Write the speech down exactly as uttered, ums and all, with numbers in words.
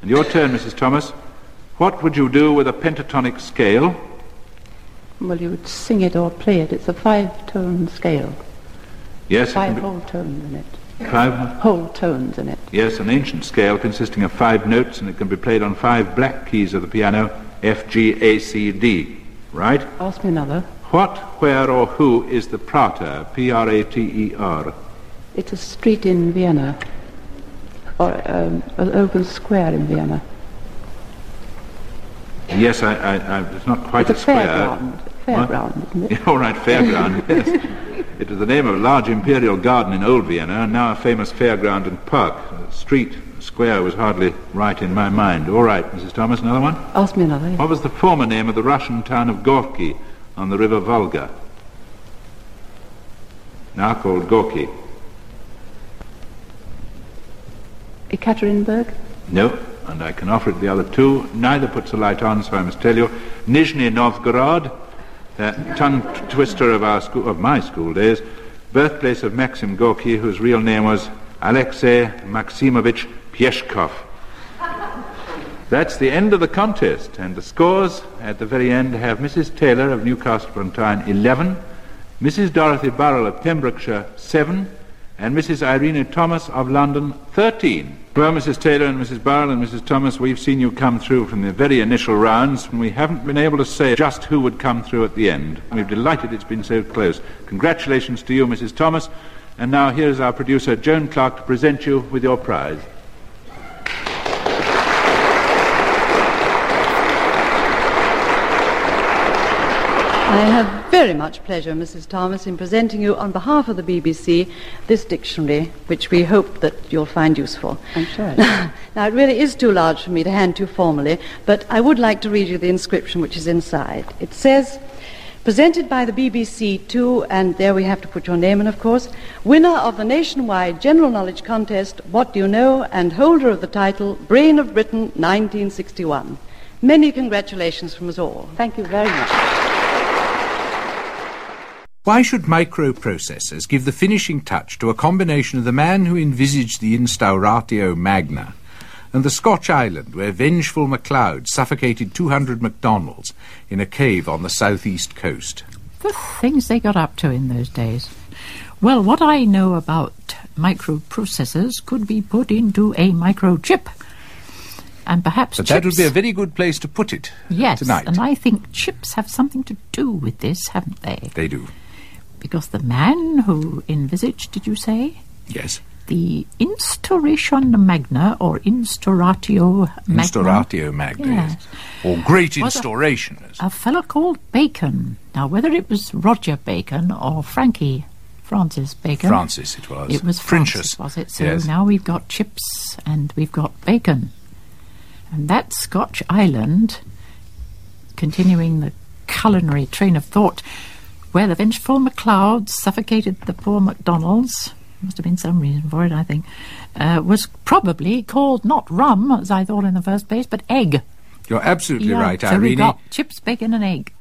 And your turn, Missus Thomas. What would you do with a pentatonic scale? Well, you would sing it or play it. It's a five-tone scale. Yes. Five whole tones in it. Five whole tones in it. Yes, an ancient scale consisting of five notes, and it can be played on five black keys of the piano, F, G, A, C, D. Right? Ask me another. What, where, or who is the Prater? P R A T E R. It's a street in Vienna, or um, an open square in Vienna. Yes, I, I, I, it's not quite it's a, a square. Fairground. Fairground, isn't it? Yeah, all right, fairground, yes. It was the name of a large imperial garden in Old Vienna, and now a famous fairground and park. A street, square was hardly right in my mind. All right, Missus Thomas, another one? Ask me another. Yes. What was the former name of the Russian town of Gorky on the river Volga? Now called Gorky. Ekaterinburg? No, and I can offer it the other two. Neither puts a light on, so I must tell you. Nizhny Novgorod, that tongue twister of our school, of my school days, birthplace of Maxim Gorky, whose real name was Alexei Maximovich Pieshkov. That's the end of the contest, and the scores at the very end have Missus Taylor of Newcastle-upon-Tyne eleven, Missus Dorothy Burrell of Pembrokeshire seven, and Missus Irene Thomas of London thirteen. Well, Missus Taylor and Missus Burrell and Missus Thomas, we've seen you come through from the very initial rounds, and we haven't been able to say just who would come through at the end. We're delighted it's been so close. Congratulations to you, Missus Thomas. And now here's our producer, Joan Clark, to present you with your prize. I have very much pleasure, Missus Thomas, in presenting you on behalf of the B B C this dictionary, which we hope that you'll find useful. I'm sure. Now, it really is too large for me to hand to formally, but I would like to read you the inscription which is inside. It says, presented by the B B C to, and there we have to put your name in, of course, winner of the nationwide general knowledge contest, What Do You Know, and holder of the title, Brain of Britain, nineteen sixty-one. Many congratulations from us all. Thank you very much. Why should microprocessors give the finishing touch to a combination of the man who envisaged the Instauratio Magna and the Scotch island where vengeful MacLeod suffocated two hundred MacDonalds in a cave on the southeast coast? The things they got up to in those days. Well, what I know about microprocessors could be put into a microchip. And perhaps But chips... that would be a very good place to put it yes, tonight. And I think chips have something to do with this, haven't they? They do. Because the man who envisaged, did you say? Yes. The Instauration Magna, or Instauratio Magna. Instauratio Magna, yes. Or Great Was Instauration. A, a fellow called Bacon. Now, whether it was Roger Bacon or Frankie Francis Bacon. Francis it was. It was Francis, was it? So yes. Now we've got chips and we've got bacon. And that Scotch island, continuing the culinary train of thought, where the vengeful MacLeod suffocated the poor MacDonalds, must have been some reason for it, I think, uh, was probably called not rum, as I thought in the first place, but egg. You're absolutely yeah, right, so Irene. we've got chips, bacon and egg.